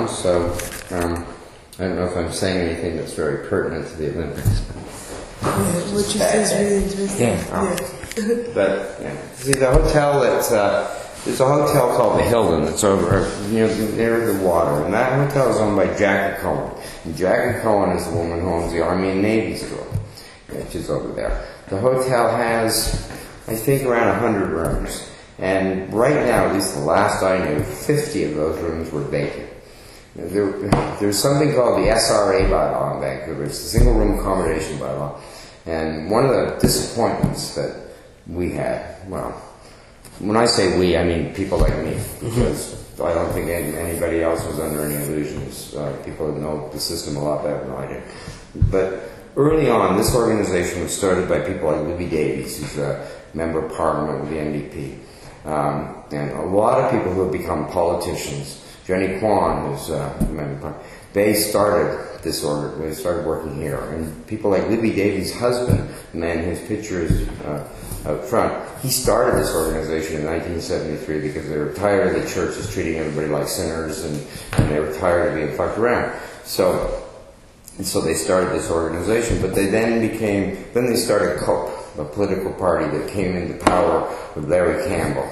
on, so I don't know if I'm saying anything that's very pertinent to the Olympics. What you say is really interesting. Yeah. But see, the hotel there's a hotel called the Hilton that's over near the water, and that hotel is owned by Jackie Cohen. And Jackie Cohen is the woman who owns the Army and Navy store, which is over there. The hotel has, I think, around 100 rooms, and right now, at least the last I knew, 50 of those rooms were vacant. There's something called the SRA bylaw in Vancouver. It's the single room accommodation bylaw. And one of the disappointments that we had, well, when I say we, I mean people like me, because I don't think anybody else was under any illusions. People that know the system a lot better than I do. But early on, this organization was started by people like Libby Davies, who's a member of parliament with the NDP. And a lot of people who have become politicians. Jenny Kwan, who's a member of parliament, they started this order. They started working here. And people like Libby Davies' husband, the man whose picture is out front, he started this organization in 1973 because they were tired of the churches treating everybody like sinners, and they were tired of being fucked around. So they started this organization, but they then they started COPE, a political party that came into power with Larry Campbell,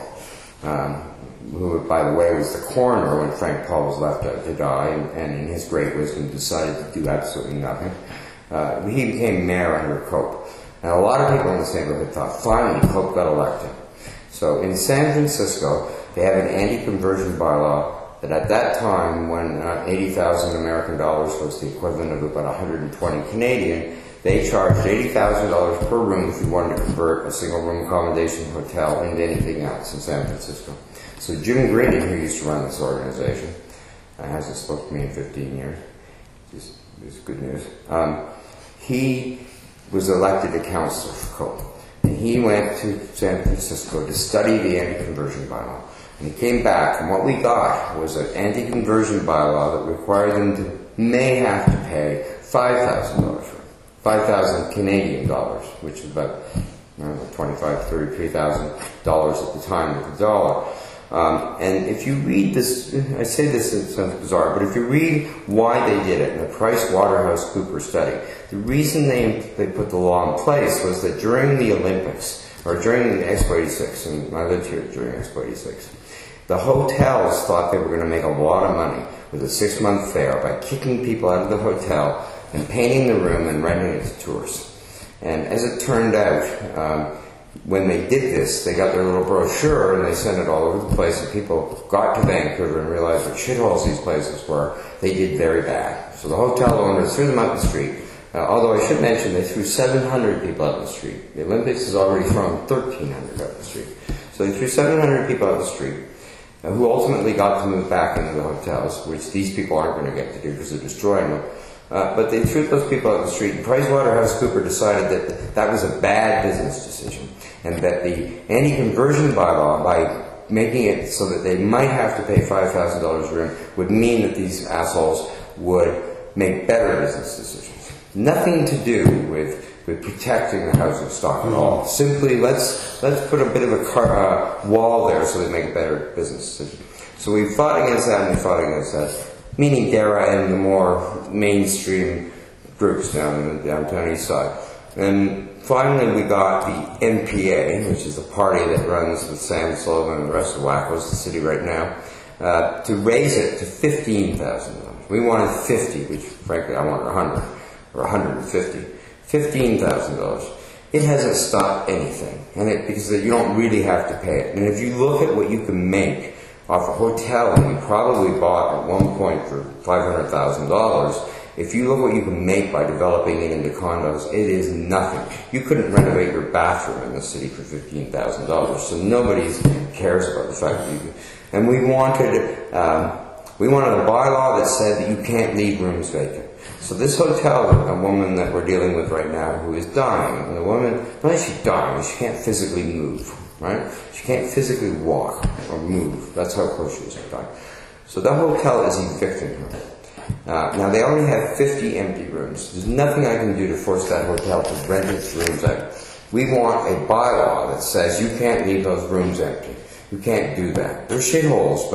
who, by the way, was the coroner when Frank Paul was left to die, and in his great wisdom decided to do absolutely nothing. He became mayor under COPE. And a lot of people in this neighborhood thought, finally, COPE got elected. So in San Francisco, they have an anti-conversion bylaw that at that time, when 80,000 American dollars was the equivalent of about 120 Canadian, they charged $80,000 per room if you wanted to convert a single-room accommodation hotel into anything else in San Francisco. So Jim Green, who used to run this organization, hasn't spoken to me in 15 years, which is good news, he was elected a councillor for COPE. And he went to San Francisco to study the anti-conversion bylaw. And he came back, and what we got was an anti-conversion bylaw that required them to may have to pay $5,000 for it. 5,000 Canadian dollars, which is about $25,000, $33,000 at the time of the dollar. And if you read this, I say this, it sounds bizarre, but if you read why they did it in the Price Waterhouse Cooper study, the reason they put the law in place was that during the Olympics, or during Expo 86, and I lived here during Expo 86, the hotels thought they were going to make a lot of money with a 6-month fare by kicking people out of the hotel and painting the room and renting it to tourists. And as it turned out, when they did this, they got their little brochure and they sent it all over the place, and people got to Vancouver and realized what shitholes these places were. They did very bad. So the hotel owners threw them out the street. Although I should mention they threw 700 people out the street. The Olympics has already thrown 1,300 out the street. So they threw 700 people out the street, who ultimately got to move back into the hotels, which these people aren't going to get to do because they're destroying them. But they threw those people out the street, and PricewaterhouseCoopers decided that that was a bad business decision, and that the anti-conversion bylaw, by making it so that they might have to pay $5,000 a room, would mean that these assholes would make better business decisions. Nothing to do with protecting the housing stock at all. Simply, let's put a bit of a wall there so they make a better business decision. So we fought against that, and we fought against that. Meaning DARA and the more mainstream groups down in the downtown east side. And finally we got the NPA, which is the party that runs with Sam Sullivan and the rest of Wackos, the city right now, to raise it to $15,000. We wanted 50, which frankly I wanted 100, or 150. $15,000. It hasn't stopped anything, and because you don't really have to pay it. And if you look at what you can make off a hotel that you probably bought at one point for $500,000, if you look what you can make by developing it into condos, it is nothing. You couldn't renovate your bathroom in the city for $15,000, so nobody cares about the fact that you can. And we wanted a bylaw that said that you can't leave rooms vacant. So this hotel, a woman that we're dealing with right now who is dying, and the woman, not only is she dying, she can't physically move. Right? She can't physically walk or move. That's how close she is to dying. So the hotel is evicting her. Now they only have 50 empty rooms. There's nothing I can do to force that hotel to rent its rooms out. We want a bylaw that says you can't leave those rooms empty. You can't do that. They're shitholes, but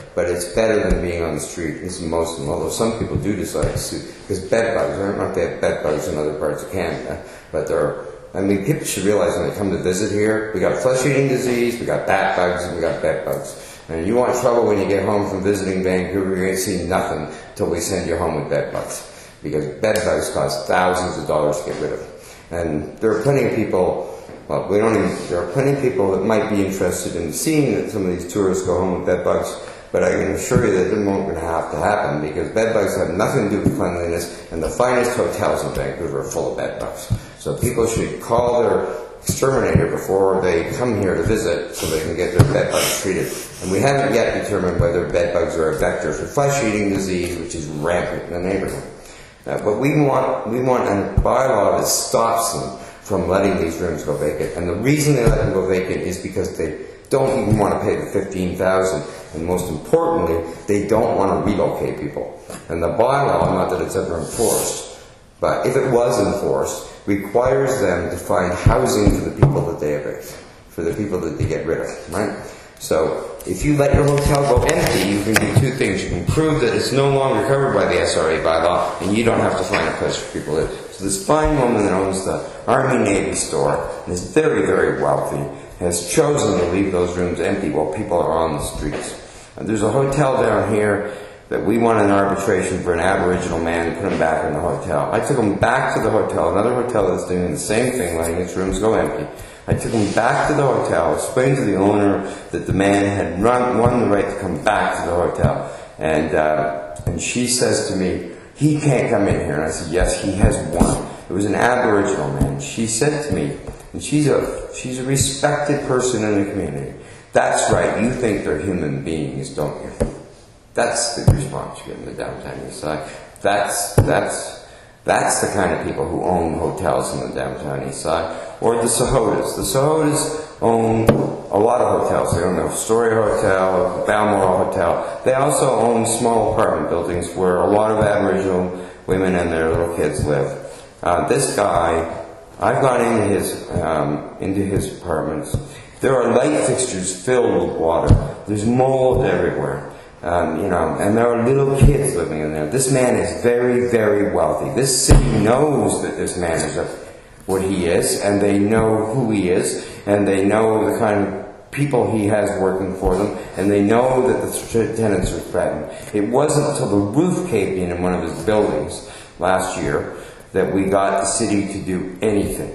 but it's better than being on the street. This is most of them, although some people do decide to sue, because bed bugs, there aren't bed bugs in other parts of Canada, but there are, I mean, people should realize when they come to visit here, we got flesh-eating disease, we got bat bugs, and we got bed bugs. And you want trouble when you get home from visiting Vancouver, you're going to see nothing until we send you home with bed bugs. Because bed bugs cost thousands of dollars to get rid of. And there are plenty of people, well, there are plenty of people that might be interested in seeing that some of these tourists go home with bed bugs, but I can assure you that it won't going to have to happen, because bed bugs have nothing to do with cleanliness, and the finest hotels in Vancouver are full of bed bugs. So people should call their exterminator before they come here to visit so they can get their bed bugs treated. And we haven't yet determined whether bed bugs are a vector for flesh-eating disease, which is rampant in the neighborhood. But we want a bylaw that stops them from letting these rooms go vacant. And the reason they let them go vacant is because they don't even want to pay the $15,000, and most importantly, they don't want to relocate people. And the bylaw, not that it's ever enforced, but if it was enforced, requires them to find housing for the people that they evict, for the people that they get rid of, right? So if you let your hotel go empty, you can do two things. You can prove that it's no longer covered by the SRA bylaw, and you don't have to find a place for people to live. So this fine woman that owns the Army Navy store and is very, very wealthy has chosen to leave those rooms empty while people are on the streets. And there's a hotel down here that we won an arbitration for an Aboriginal man to put him back in the hotel. I took him back to the hotel, another hotel that's doing the same thing, letting its rooms go empty. I took him back to the hotel, explained to the owner that the man had won the right to come back to the hotel. And she says to me, he can't come in here. And I said, yes, he has won. It was an Aboriginal man. She said to me, and she's a respected person in the community, that's right, you think they're human beings, don't you? That's the response you get in the downtown east side. That's the kind of people who own hotels in the downtown east side. Or the Sahodas. The Sahodas own a lot of hotels. They own the Astoria Hotel, the Balmoral Hotel. They also own small apartment buildings where a lot of Aboriginal women and their little kids live. This guy, I've gone into his apartments. There are light fixtures filled with water. There's mold everywhere. And there are little kids living in there. This man is very, very wealthy. This city knows that this man is what he is, and they know who he is, and they know the kind of people he has working for them, and they know that the tenants are threatened. It wasn't until the roof caved in one of his buildings last year that we got the city to do anything.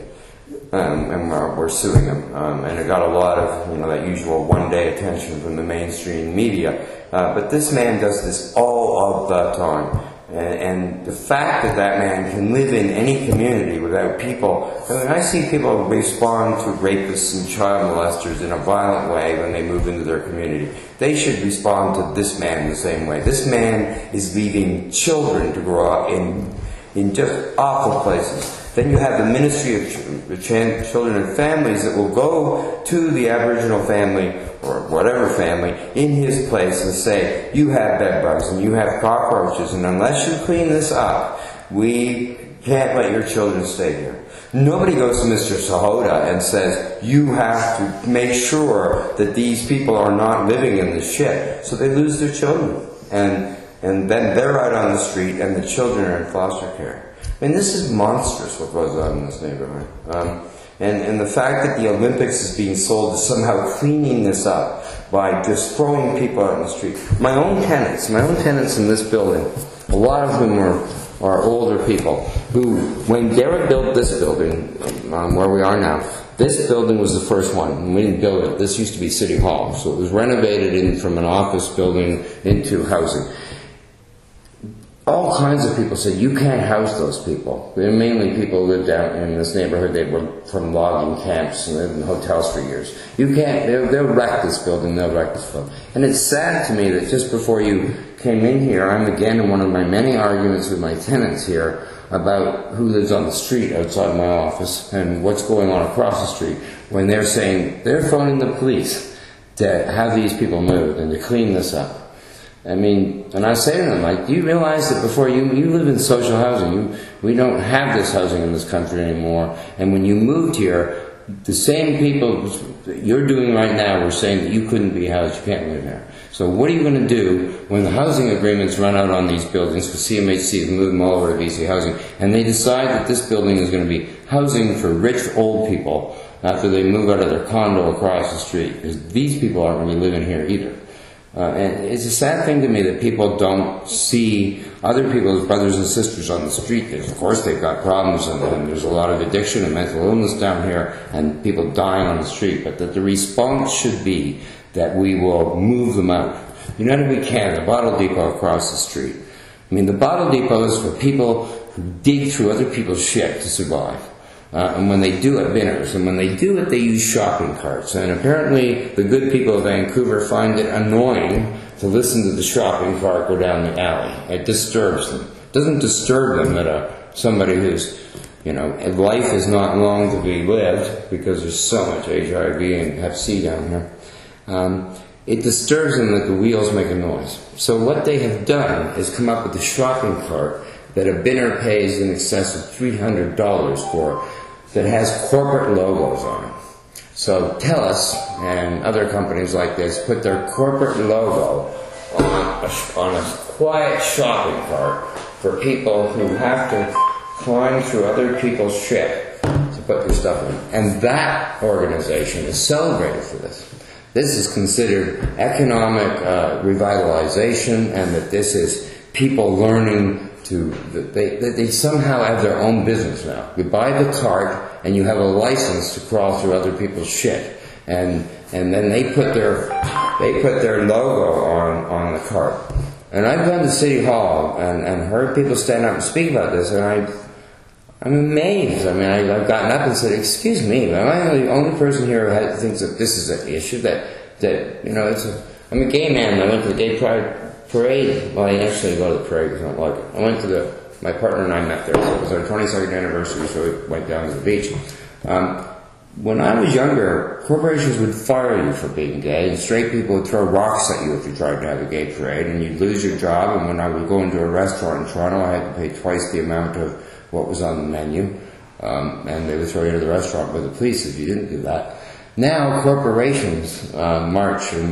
And we're suing him. And it got a lot of, that usual one-day attention from the mainstream media. But this man does this all of the time. And the fact that that man can live in any community without people... I see people respond to rapists and child molesters in a violent way when they move into their community. They should respond to this man the same way. This man is leaving children to grow up in just awful places. Then you have the Ministry of Children and Families that will go to the Aboriginal family, or whatever family, in his place and say, you have bed bugs and you have cockroaches, and unless you clean this up, we can't let your children stay here. Nobody goes to Mr. Sahota and says, you have to make sure that these people are not living in this shit, so they lose their children. And then they're out on the street and the children are in foster care. And this is monstrous what goes on in this neighborhood. And the fact that the Olympics is being sold as somehow cleaning this up by just throwing people out on the street. My own tenants in this building, a lot of whom are older people, who, when Garrett built this building, where we are now, this building was the first one. We didn't build it. This used to be City Hall. So it was renovated from an office building into housing. All kinds of people said, you can't house those people. They're mainly people who lived down in this neighborhood. They were from logging camps and lived in hotels for years. You can't, they'll wreck this building, they'll wreck this building. And it's sad to me that just before you came in here, I'm again in one of my many arguments with my tenants here about who lives on the street outside my office and what's going on across the street, when they're saying they're phoning the police to have these people moved and to clean this up. I mean, and I say to them, do you realize that before you live in social housing, we don't have this housing in this country anymore, and when you moved here, the same people that you're doing right now were saying that you couldn't be housed, you can't live here. So what are you going to do when the housing agreements run out on these buildings, because CMHC has moved them all over to BC Housing, and they decide that this building is going to be housing for rich old people after they move out of their condo across the street, because these people aren't going to be living here either. And it's a sad thing to me that people don't see other people's brothers and sisters on the street. Of course, they've got problems, and there's a lot of addiction and mental illness down here, and people dying on the street. But that the response should be that we will move them out. United We Can, the bottle depot across the street. I mean, the bottle depot is for people who dig through other people's shit to survive. And when they do it, binners. And when they do it, they use shopping carts. And apparently, the good people of Vancouver find it annoying to listen to the shopping cart go down the alley. It disturbs them. It doesn't disturb them that somebody who's, life is not long to be lived because there's so much HIV and Hep C down here. It disturbs them that the wheels make a noise. So what they have done is come up with a shopping cart that a binner pays in excess of $300 for, that has corporate logos on it. So TELUS and other companies like this put their corporate logo on a quiet shopping cart for people who have to climb through other people's shit to put their stuff in. And that organization is celebrated for this. This is considered economic revitalization, and that this is people learning they somehow have their own business now. You buy the cart and you have a license to crawl through other people's shit, and then they put their logo on the cart. And I've gone to City Hall and heard people stand up and speak about this, and I'm amazed. I mean, I've gotten up and said, "Excuse me, am I the only person here who thinks that this is an issue? I'm a gay man. I went to the gay pride parade. Well, I actually go to the parade because I don't like it. I went to my partner and I met there. So it was our 22nd anniversary, so we went down to the beach. When I was younger, corporations would fire you for being gay, and straight people would throw rocks at you if you tried to have a gay parade, and you'd lose your job. And when I would go into a restaurant in Toronto, I had to pay twice the amount of what was on the menu, and they would throw you into the restaurant with the police if you didn't do that. Now corporations march in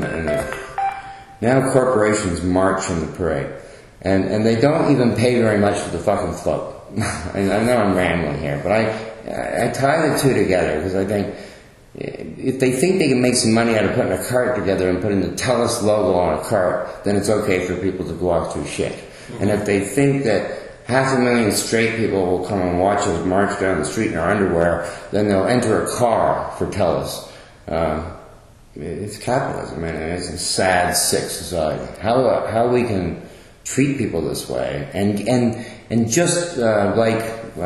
the parade, and they don't even pay very much for the fucking float. I know I'm rambling here, but I tie the two together because I think if they think they can make some money out of putting a cart together and putting the TELUS logo on a cart, then it's okay for people to walk through shit. And if they think that 500,000 straight people will come and watch us march down the street in our underwear, then they'll enter a car for TELUS. It's capitalism, and it's a sad, sick society. How we can treat people this way, and just like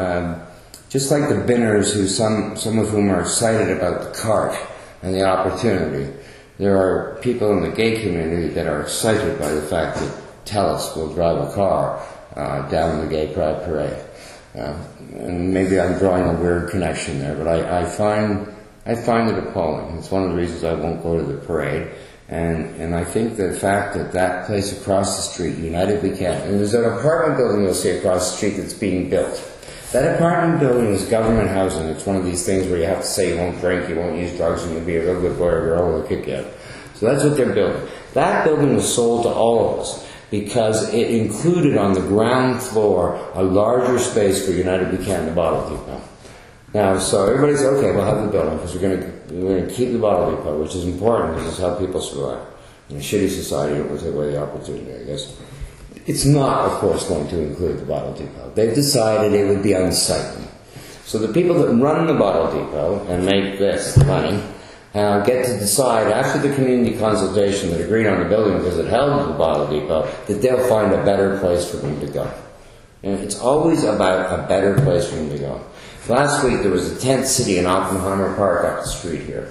the binners, who some of whom are excited about the cart and the opportunity, there are people in the gay community that are excited by the fact that TELUS will drive a car down the gay pride parade. And maybe I'm drawing a weird connection there, but I find it appalling. It's one of the reasons I won't go to the parade. And I think the fact that place across the street, United We Can, and there's an apartment building you'll see across the street that's being built. That apartment building is government housing. It's one of these things where you have to say you won't drink, you won't use drugs, and you'll be a real good boy or girl, will kick you out. So that's what they're building. That building was sold to all of us because it included on the ground floor a larger space for United We Can, the bottle depot. Now, so everybody said, okay, we'll have the building because we're going to keep the bottle depot, which is important because it's how people survive. In a shitty society, you don't want to take away the opportunity, I guess. It's not, of course, going to include the bottle depot. They've decided it would be unsightly. So the people that run the bottle depot and make this money get to decide after the community consultation that agreed on the building because it held the bottle depot that they'll find a better place for them to go. And it's always about a better place for them to go. Last week there was a tent city in Oppenheimer Park up the street here.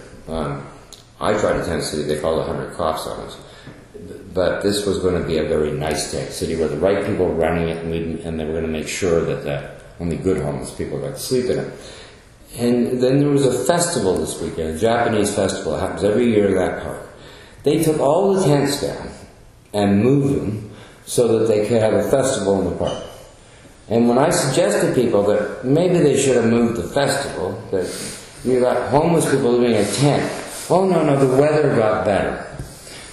I tried a tent city, they called it 100 cops on us. But this was going to be a very nice tent city where the right people were running it, and they were going to make sure that only good homeless people got to sleep in it. And then there was a festival this weekend, a Japanese festival. It happens every year in that park. They took all the tents down and moved them so that they could have a festival in the park. And when I suggested to people that maybe they should have moved the festival, that you got homeless people living in a tent. Oh, no, the weather got better.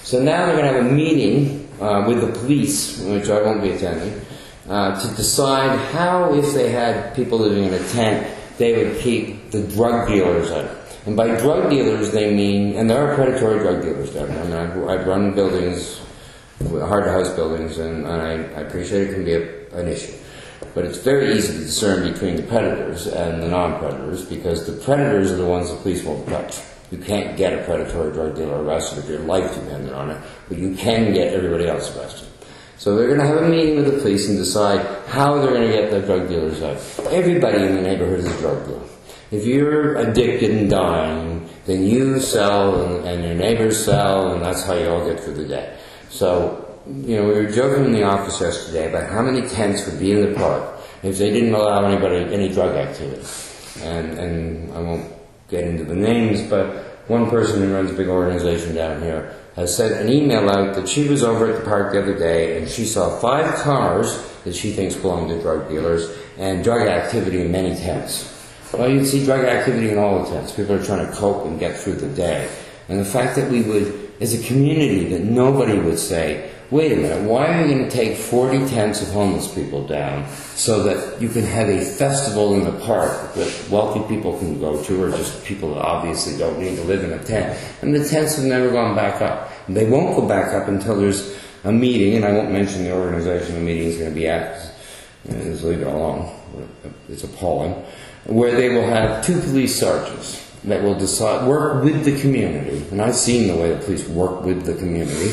So now they're going to have a meeting with the police, which I won't be attending, to decide how, if they had people living in a tent, they would keep the drug dealers out. And by drug dealers, they mean, and there are predatory drug dealers down there. I mean, I've run buildings, hard-to-house buildings, and I appreciate it can be an issue. But it's very easy to discern between the predators and the non-predators, because the predators are the ones the police won't touch. You can't get a predatory drug dealer arrested if your life depended on it, but you can get everybody else arrested. So they're going to have a meeting with the police and decide how they're going to get the drug dealers out. Everybody in the neighborhood is a drug dealer. If you're addicted and dying, then you sell and your neighbors sell, and that's how you all get through the day. So, you know, we were joking in the office yesterday about how many tents would be in the park if they didn't allow anybody any drug activity. And I won't get into the names, but one person who runs a big organization down here has sent an email out that she was over at the park the other day and she saw 5 cars that she thinks belong to drug dealers and drug activity in many tents. Well, you'd see drug activity in all the tents. People are trying to cope and get through the day. And the fact that we would, as a community, that nobody would say, wait a minute, why are you going to take 40 tents of homeless people down so that you can have a festival in the park that wealthy people can go to, or just people that obviously don't need to live in a tent? And the tents have never gone back up. And they won't go back up until there's a meeting, and I won't mention the organization the meeting is going to be at, just leave it alone. It's appalling. Where they will have 2 police sergeants that will decide, work with the community, and I've seen the way the police work with the community,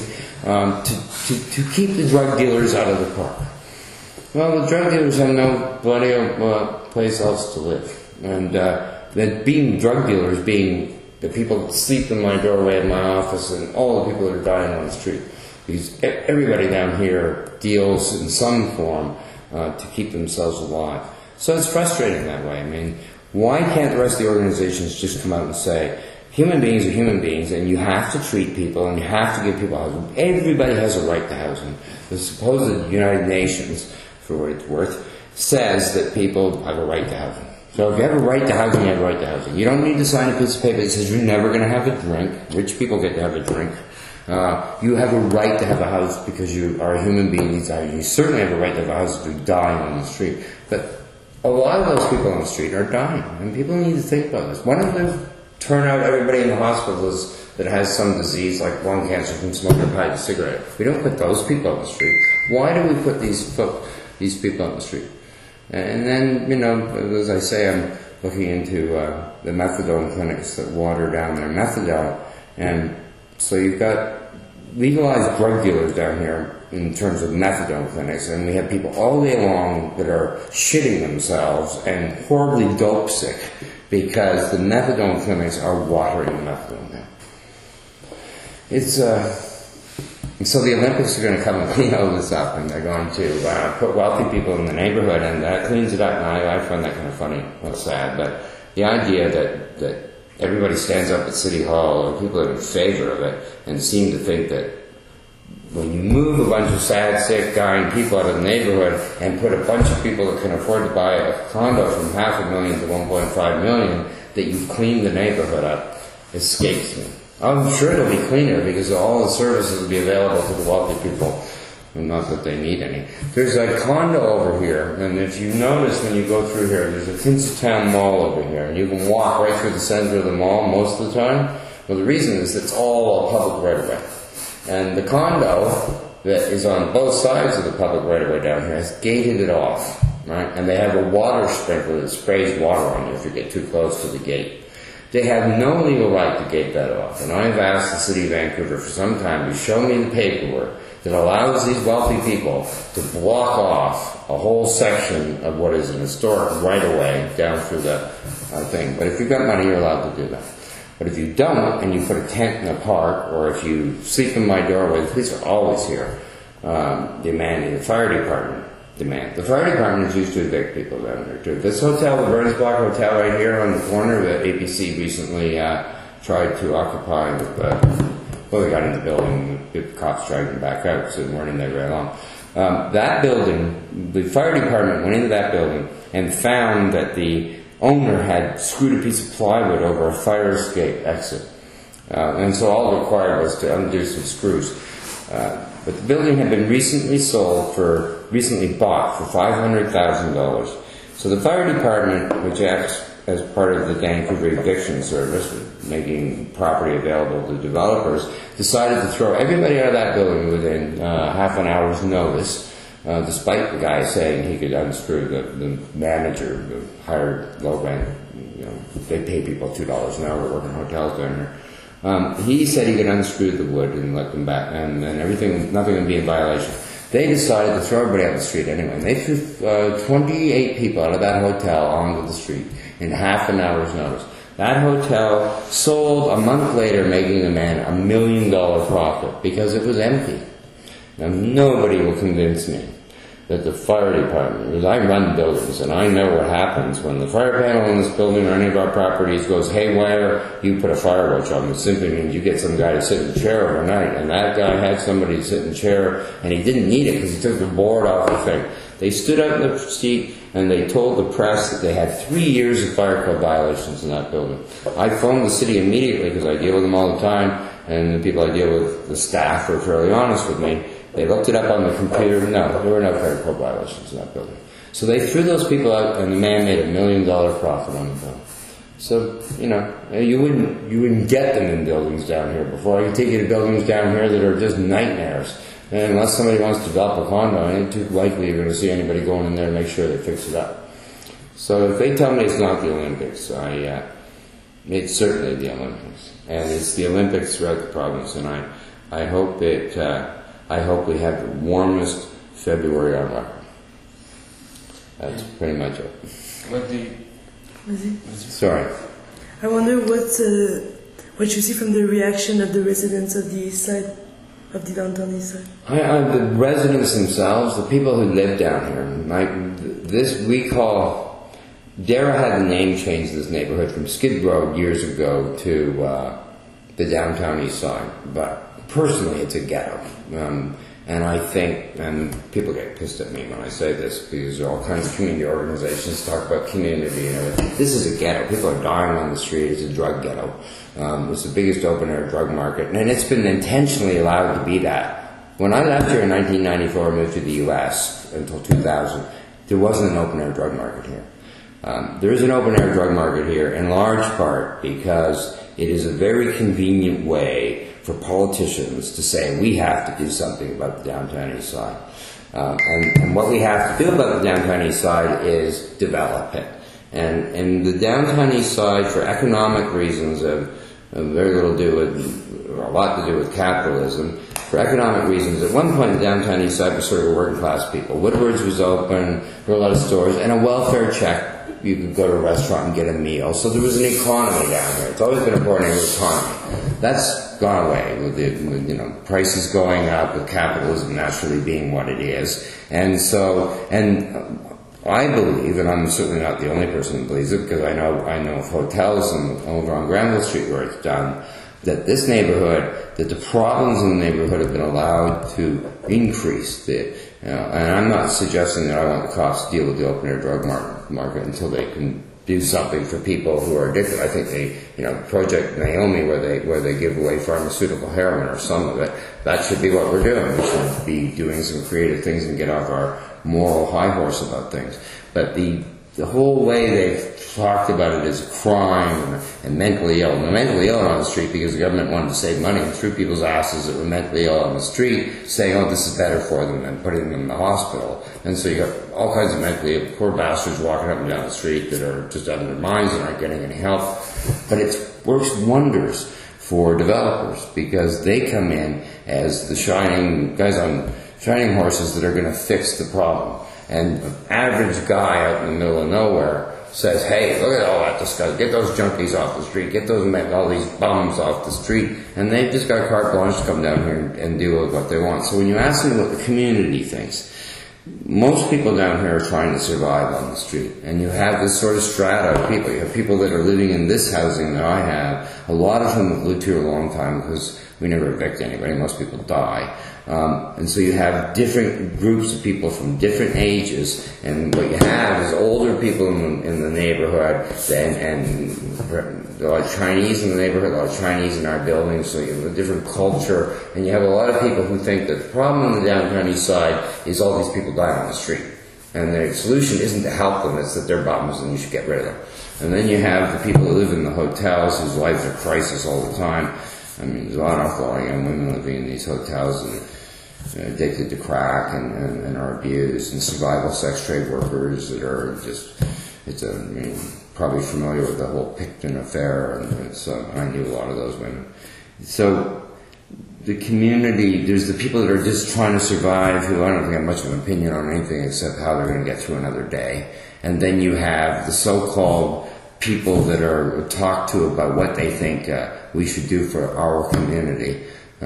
to keep the drug dealers out of the park. Well, the drug dealers have no bloody place else to live. And that being drug dealers, being the people that sleep in my doorway at my office and all the people that are dying on the street, because everybody down here deals in some form to keep themselves alive. So it's frustrating that way. I mean, why can't the rest of the organizations just come out and say, human beings are human beings, and you have to treat people, and you have to give people housing. Everybody has a right to housing. The supposed United Nations, for what it's worth, says that people have a right to housing. So if you have a right to housing, you have a right to housing. You don't need to sign a piece of paper that says you're never going to have a drink. Rich people get to have a drink. You have a right to have a house because you are a human being. You certainly have a right to have a house if you're dying on the street. But a lot of those people on the street are dying, and people need to think about this. Why don't they turn out everybody in the hospitals that has some disease like lung cancer from smoking a pipe of cigarette? We don't put those people on the street. Why do we put these people on the street? And then, you know, as I say, I'm looking into the methadone clinics that water down their methadone, and so you've got legalized drug dealers down here in terms of methadone clinics, and we have people all day long that are shitting themselves and horribly dope sick because the methadone clinics are watering the methadone now. It's so the Olympics are going to come and clean all this up, and they're going to put wealthy people in the neighborhood, and that cleans it up. And I find that kind of funny. Well, sad, but the idea that everybody stands up at City Hall, or people are in favor of it, and seem to think that when you move a bunch of sad, sick, dying people out of the neighborhood and put a bunch of people that can afford to buy a condo from $500,000 to $1.5 million, that you clean the neighborhood up, escapes me. I'm sure it'll be cleaner because all the services will be available to the wealthy people. Not that they need any. There's a condo over here, and if you notice when you go through here, there's a Tinseltown Mall over here, and you can walk right through the center of the mall most of the time. Well, the reason is it's all public right-of-way. And the condo that is on both sides of the public right-of-way down here has gated it off, right? And they have a water sprinkler that sprays water on you if you get too close to the gate. They have no legal right to gate that off. And I have asked the City of Vancouver for some time to show me the paperwork that allows these wealthy people to block off a whole section of what is an historic right-of-way down through the thing. But if you've got money, you're allowed to do that. But if you don't, and you put a tent in a park, or if you sleep in my doorway, the police are always here demanding. The fire department demand. The fire department is used to evict people down there too. This hotel, the Burns Block Hotel right here on the corner that APC recently tried to occupy with well, they got in the building, the cops dragged them back out, so they weren't in there very long. That building, the fire department went into that building and found that the owner had screwed a piece of plywood over a fire escape exit. And so all required was to undo some screws. But the building had been recently bought for $500,000. So the fire department, which acts as part of the Vancouver Eviction Service, making property available to developers, decided to throw everybody out of that building within half an hour's notice, despite the guy saying he could unscrew the manager, the hired low-rent, they pay people $2 an hour to work in hotels down here. He said he could unscrew the wood and let them back, and everything, nothing would be in violation. They decided to throw everybody out the street anyway. And they threw 28 people out of that hotel onto the street in half an hour's notice. That hotel sold a month later, making the man $1 million profit because it was empty. Now nobody will convince me that the fire department, because I run buildings and I know what happens when the fire panel in this building or any of our properties goes haywire, you put a fire watch on. It simply means you get some guy to sit in the chair overnight, and that guy had somebody to sit in the chair and he didn't need it because he took the board off the thing. They stood out in the street and they told the press that they had 3 years of fire code violations in that building. I phoned the city immediately because I deal with them all the time, and the people I deal with, the staff, are fairly honest with me. They looked it up on the computer. No, there were no fire code violations in that building. So they threw those people out, and the man made $1 million profit on the building. So, you wouldn't get them in buildings down here before. I could take you to buildings down here that are just nightmares. And unless somebody wants to develop a condo, it ain't too likely you're going to see anybody going in there to make sure they fix it up. So if they tell me it's not the Olympics, it's certainly the Olympics. And it's the Olympics throughout the province, and I hope we have the warmest February on record. That's pretty much it. Sorry. I wonder what you see from the reaction of the residents of the east side, of the downtown east side. The residents themselves, the people who live down here, Dara had the name change this neighborhood from Skid Row years ago to the downtown east side, but personally it's a ghetto. And I think, and people get pissed at me when I say this, because there are all kinds of community organizations talk about community and everything. This is a ghetto. People are dying on the street. It's a drug ghetto. It's the biggest open-air drug market, and it's been intentionally allowed to be that. When I left here in 1994 and moved to the U.S. until 2000, there wasn't an open-air drug market here. There is an open-air drug market here in large part because it is a very convenient way for politicians to say we have to do something about the downtown east side. And what we have to do about the downtown east side is develop it. And the downtown east side, for economic reasons, very little to do with, or a lot to do with capitalism. For economic reasons, at one point the downtown east side was sort of working class people. Woodward's was open, there were a lot of stores, and a welfare check. You could go to a restaurant and get a meal. So there was an economy down there. It's always been important to have an economy. That's gone away with prices going up, with capitalism naturally being what it is. And I believe, and I'm certainly not the only person who believes it, because I know of hotels over on Granville Street where it's done, that this neighborhood, that the problems in the neighborhood have been allowed to increase. And I'm not suggesting that I want the cops to deal with the open-air drug market until they can do something for people who are addicted. I think Project Naomi, where they give away pharmaceutical heroin or some of it, that should be what we're doing. We should be doing some creative things and get off our moral high horse about things. But the whole way they've talked about it as crime and mentally ill. And they're mentally ill on the street because the government wanted to save money and threw people's asses that were mentally ill on the street, saying, oh, this is better for them than putting them in the hospital. And so you got all kinds of mentally ill, poor bastards walking up and down the street that are just out of their minds and aren't getting any help. But it works wonders for developers because they come in as the shining guys on shining horses that are going to fix the problem. And an average guy out in the middle of nowhere says, hey, look at all that disgust. Get those junkies off the street. Get all these bums off the street. And they've just got carte blanche to come down here and deal with what they want. So when you ask them what the community thinks, most people down here are trying to survive on the street. And you have this sort of strata of people. You have people that are living in this housing that I have. A lot of them have lived here a long time because We never evict anybody. Most people die. And so you have different groups of people from different ages, and what you have is older people in the neighborhood, and a lot of Chinese in the neighborhood, a lot of Chinese in our buildings, so you have a different culture, and you have a lot of people who think that the problem in the downtown east side is all these people dying on the street. And the solution isn't to help them, it's that they're bums and you should get rid of them. And then you have the people who live in the hotels whose lives are crisis all the time. I mean, there's a lot of awful young women living in these hotels and addicted to crack and are abused, and survival sex trade workers that are just, probably familiar with the whole Picton affair, and so I knew a lot of those women. So the community, there's the people that are just trying to survive, who I don't think have much of an opinion on anything except how they're going to get through another day. And then you have the so-called people that are talked to about what they think we should do for our community.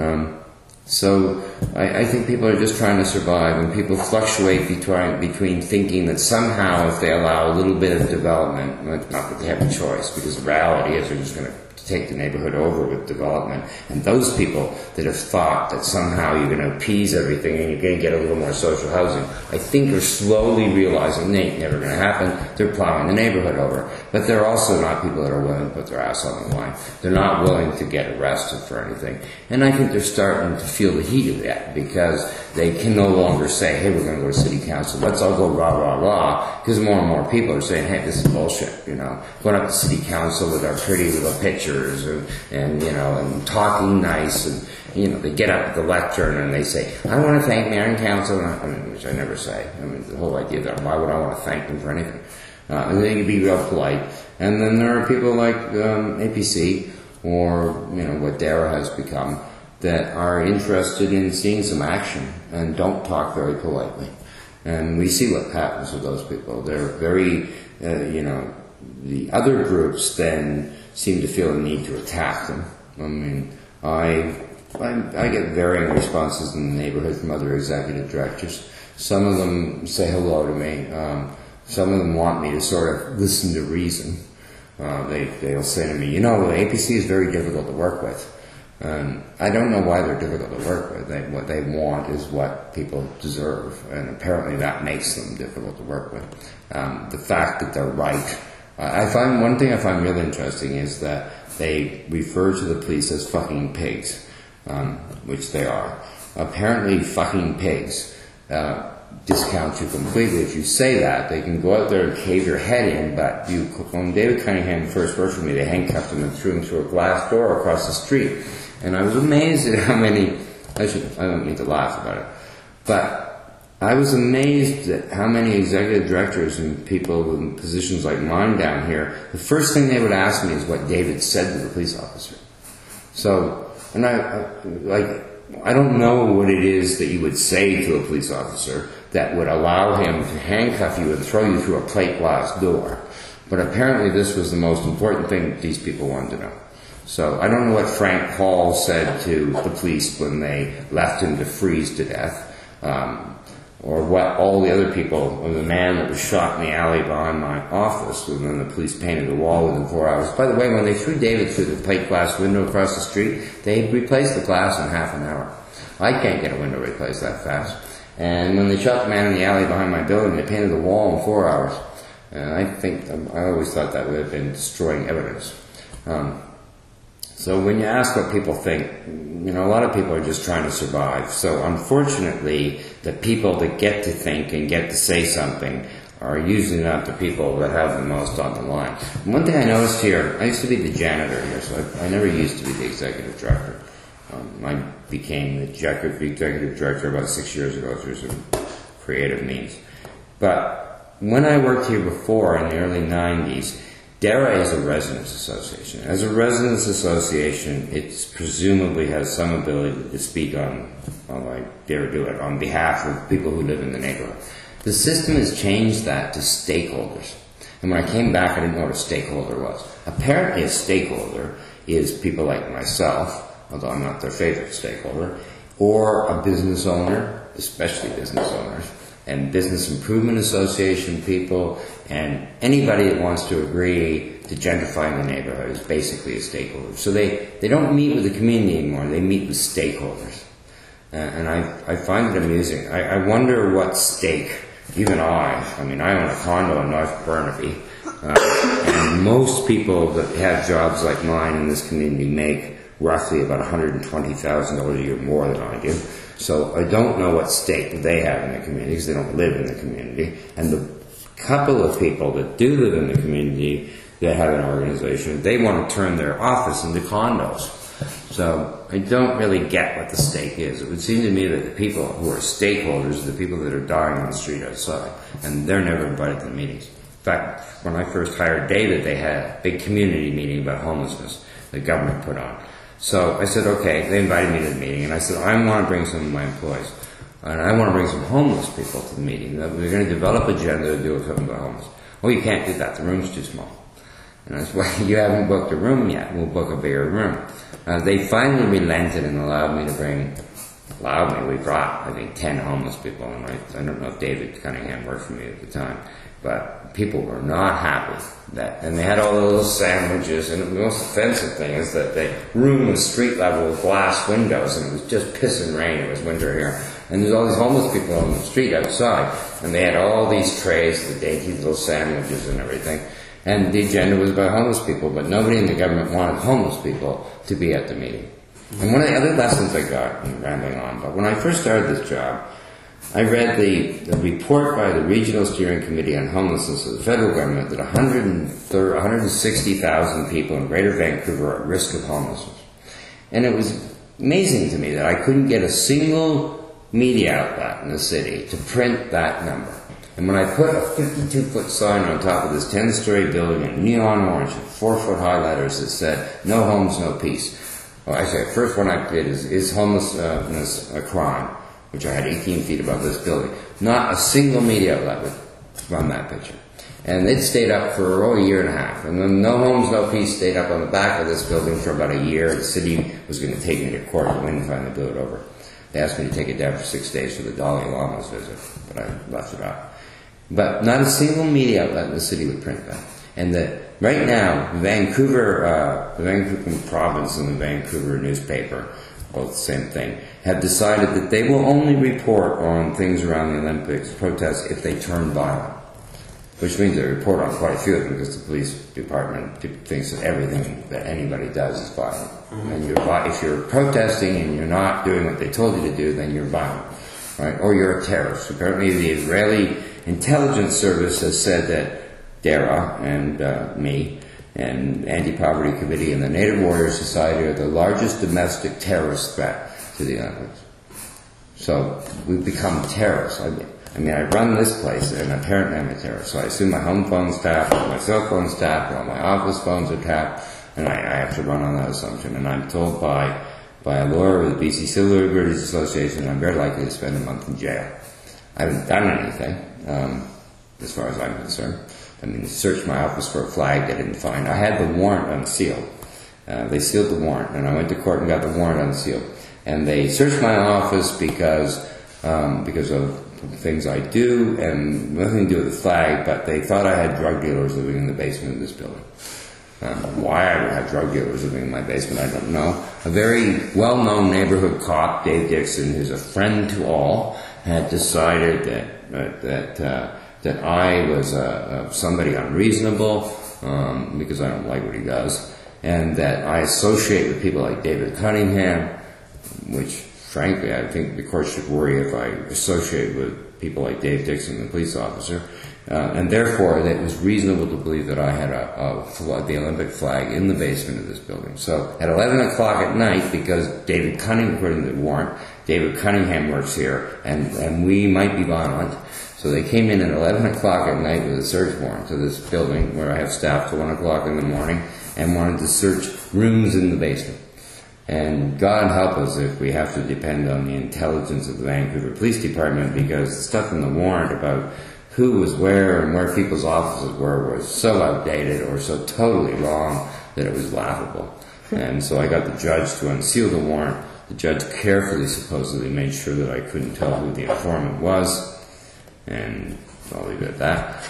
So I think people are just trying to survive, and people fluctuate between thinking that somehow if they allow a little bit of development, not that they have a choice, because the reality is they're just going to take the neighborhood over with development. And those people that have thought that somehow you're going to appease everything and you're going to get a little more social housing, I think are slowly realizing it ain't never going to happen. They're plowing the neighborhood over. But they're also not people that are willing to put their ass on the line. They're not willing to get arrested for anything. And I think they're starting to feel the heat of that, because they can no longer say, hey, we're going to go to city council, let's all go rah, rah, rah, because more and more people are saying, hey, this is bullshit, going up to city council with our pretty little pictures and talking nice, and they get up at the lectern and they say, I want to thank Mayor and Council, which I never say. The whole idea that why would I want to thank them for anything? And then you be real polite. And then there are people like APC or what DARA has become, that are interested in seeing some action and don't talk very politely. And we see what happens with those people. They're very, the other groups then seem to feel a need to attack them. I get varying responses in the neighborhood from other executive directors. Some of them say hello to me. Some of them want me to sort of listen to reason. They'll say to me, APC is very difficult to work with. I don't know why they're difficult to work with. What they want is what people deserve, and apparently that makes them difficult to work with. The fact that they're right. One thing I find really interesting is that they refer to the police as fucking pigs, which they are. Apparently fucking pigs discount you completely. If you say that, they can go out there and cave your head in, but when David Cunningham first worked with me, they handcuffed him and threw him through a glass door across the street. And I was amazed at how many, I don't mean to laugh about it, but I was amazed at how many executive directors and people in positions like mine down here, the first thing they would ask me is what David said to the police officer. So, and I don't know what it is that you would say to a police officer that would allow him to handcuff you and throw you through a plate glass door. But apparently this was the most important thing that these people wanted to know. So I don't know what Frank Hall said to the police when they left him to freeze to death, or what all the other people, or the man that was shot in the alley behind my office, and then the police painted the wall within 4 hours. By the way, when they threw David through the plate glass window across the street, they replaced the glass in half an hour. I can't get a window replaced that fast. And when they shot the man in the alley behind my building, they painted the wall in 4 hours. And I always thought that would have been destroying evidence. So when you ask what people think, a lot of people are just trying to survive. So unfortunately, the people that get to think and get to say something are usually not the people that have the most on the line. And one thing I noticed here, I used to be the janitor here, so I never used to be the executive director. I became the executive director about 6 years ago through some creative means. But when I worked here before in the early 90s, DARA is a residents association. As a residents association, it presumably has some ability to speak on I dare do it, on behalf of people who live in the neighborhood. The system has changed that to stakeholders. And when I came back, I didn't know what a stakeholder was. Apparently a stakeholder is people like myself, although I'm not their favorite stakeholder, or a business owner, especially business owners, and Business Improvement Association people, and anybody that wants to agree to gentrifying the neighborhood is basically a stakeholder. So they don't meet with the community anymore, they meet with stakeholders. And I find it amusing. I wonder what stake, even I own a condo in North Burnaby, and most people that have jobs like mine in this community make roughly about $120,000 a year more than I do. So I don't know what stake they have in the community because they don't live in the community. And the couple of people that do live in the community that have an organization, they want to turn their office into condos. So I don't really get what the stake is. It would seem to me that the people who are stakeholders are the people that are dying on the street outside, and they're never invited to the meetings. In fact, when I first hired David, they had a big community meeting about homelessness the government put on. So I said, okay, they invited me to the meeting, and I said, I want to bring some of my employees, and I want to bring some homeless people to the meeting. We're going to develop an agenda to do something about homeless. Oh, you can't do that, the room's too small. And I said, well, you haven't booked a room yet, we'll book a bigger room. They finally relented and allowed me to we brought, I think, 10 homeless people, and I don't know if David Cunningham worked for me at the time, but people were not happy. And they had all the little sandwiches, and the most offensive thing is that the room was street level with glass windows, and it was just piss and rain, it was winter here. And there's all these homeless people on the street outside, and they had all these trays, the dainty little sandwiches and everything. And the agenda was about homeless people, but nobody in the government wanted homeless people to be at the meeting. And one of the other lessons I got, I'm rambling on, but when I first started this job, I read the report by the Regional Steering Committee on Homelessness of the federal government that 160,000 people in Greater Vancouver are at risk of homelessness. And it was amazing to me that I couldn't get a single media outlet in the city to print that number. And when I put a 52-foot sign on top of this 10-story building in neon orange with 4-foot high letters that said, "No homes, no peace." Well, actually, the first one I did is homelessness a crime, which I had 18 feet above this building. Not a single media outlet would run that picture. And it stayed up for a year and a half. And then "No homes, no peace" stayed up on the back of this building for about a year. The city was going to take me to court and win finally blew it over. They asked me to take it down for 6 days for the Dalai Lama's visit, but I left it up. But not a single media outlet in the city would print that. And that right now, the Vancouver province and the Vancouver newspaper, both the same thing, have decided that they will only report on things around the Olympics protests if they turn violent. Which means they report on quite a few of them because the police department thinks that everything that anybody does is violent. And if you're protesting and you're not doing what they told you to do, then you're violent, right? Or you're a terrorist. Apparently the Israeli Intelligence Service has said that DARA and me and Anti-Poverty Committee and the Native Warrior Society are the largest domestic terrorist threat to the Olympics. So we've become terrorists. I run this place, and apparently I'm a terrorist. So I assume my home phone's tapped, my cell phone's tapped, all my office phones are tapped, and I have to run on that assumption. And I'm told by a lawyer with the BC Civil Liberties Association I'm very likely to spend a month in jail. I haven't done anything, as far as I'm concerned. They searched my office for a flag they didn't find. I had the warrant unsealed. They sealed the warrant, and I went to court and got the warrant unsealed. And they searched my office because of things I do, and nothing to do with the flag, but they thought I had drug dealers living in the basement of this building. Why I would have drug dealers living in my basement, I don't know. A very well-known neighborhood cop, Dave Dixon, who's a friend to all, had decided that I was somebody unreasonable because I don't like what he does, and that I associate with people like David Cunningham, which frankly I think the court should worry if I associate with people like Dave Dixon, the police officer, and therefore it was reasonable to believe that I had the Olympic flag in the basement of this building. So at 11 o'clock at night, because David Cunningham, according to the warrant, David Cunningham works here, and we might be violent. So they came in at 11 o'clock at night with a search warrant to this building where I have staff till 1 o'clock in the morning and wanted to search rooms in the basement. And God help us if we have to depend on the intelligence of the Vancouver Police Department, because the stuff in the warrant about who was where and where people's offices were was so outdated or so totally wrong that it was laughable. And so I got the judge to unseal the warrant. The judge carefully, supposedly, made sure that I couldn't tell who the informant was. and I'll leave it at that.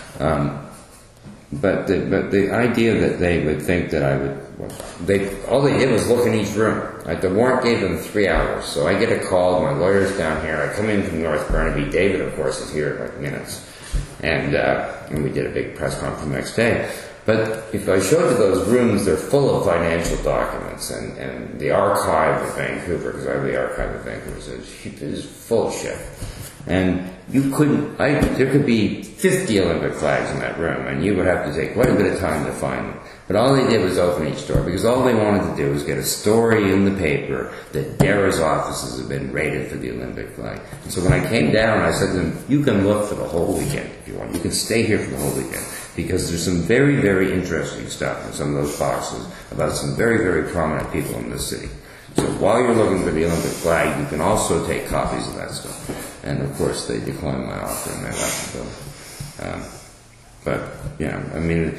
But the idea that they would think that I would, all they did was look in each room. Like the warrant gave them 3 hours, so I get a call. My lawyer's down here. I come in from North Burnaby. David, of course, is here in like minutes, and we did a big press conference the next day. But if I showed you those rooms, they're full of financial documents, and the archive of Vancouver, because I have the archive of Vancouver, is full of shit. And you couldn't, there could be 50 Olympic flags in that room, and you would have to take quite a bit of time to find them. But all they did was open each door, because all they wanted to do was get a story in the paper that DARA's offices have been raided for the Olympic flag. And so when I came down, I said to them, you can look for the whole weekend if you want. You can stay here for the whole weekend, because there's some very, very interesting stuff in some of those boxes about some very, very prominent people in this city. So while you're looking for the Olympic flag, you can also take copies of that stuff. And of course, they declined my offer and they left the building. But yeah, I mean,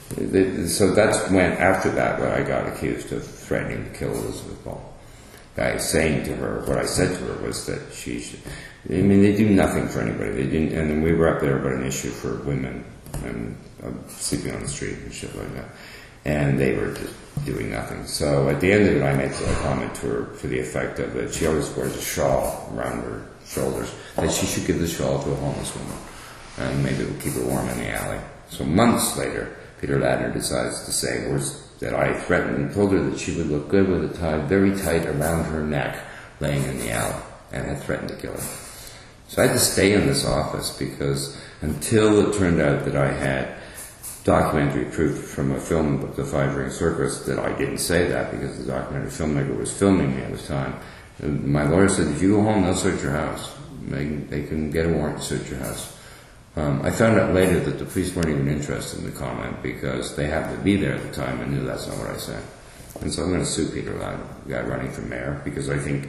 so that's when, after that, when I got accused of threatening to kill Elizabeth Ball. By saying to her, what I said to her was that she should, I mean, they do nothing for anybody. They didn't, and then we were up there about an issue for women and sleeping on the street and shit like that. And they were just doing nothing. So at the end of it, I made a comment to her to the effect of that she always wears a shawl around her shoulders, that she should give the shawl to a homeless woman, and maybe it will keep her warm in the alley. So months later, Peter Ladner decides to say that I threatened and told her that she would look good with a tie very tight around her neck, laying in the alley, and had threatened to kill her. So I had to stay in this office because until it turned out that I had documentary proof from a film book, The Five Ring Circus, that I didn't say that because the documentary filmmaker was filming me at the time. My lawyer said, if you go home, they'll search your house. They can get a warrant to search your house. I found out later that the police weren't even interested in the comment because they happened to be there at the time and knew that's not what I said. And so I'm going to sue Peter Ladner, the guy running for mayor, because I think,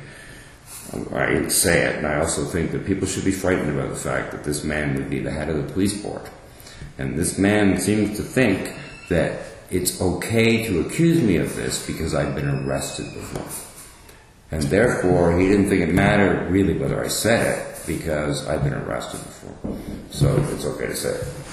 I say it, and I also think that people should be frightened about the fact that this man would be the head of the police board. And this man seems to think that it's okay to accuse me of this because I've been arrested before. And therefore, he didn't think it mattered really whether I said it because I've been arrested before. So it's okay to say it.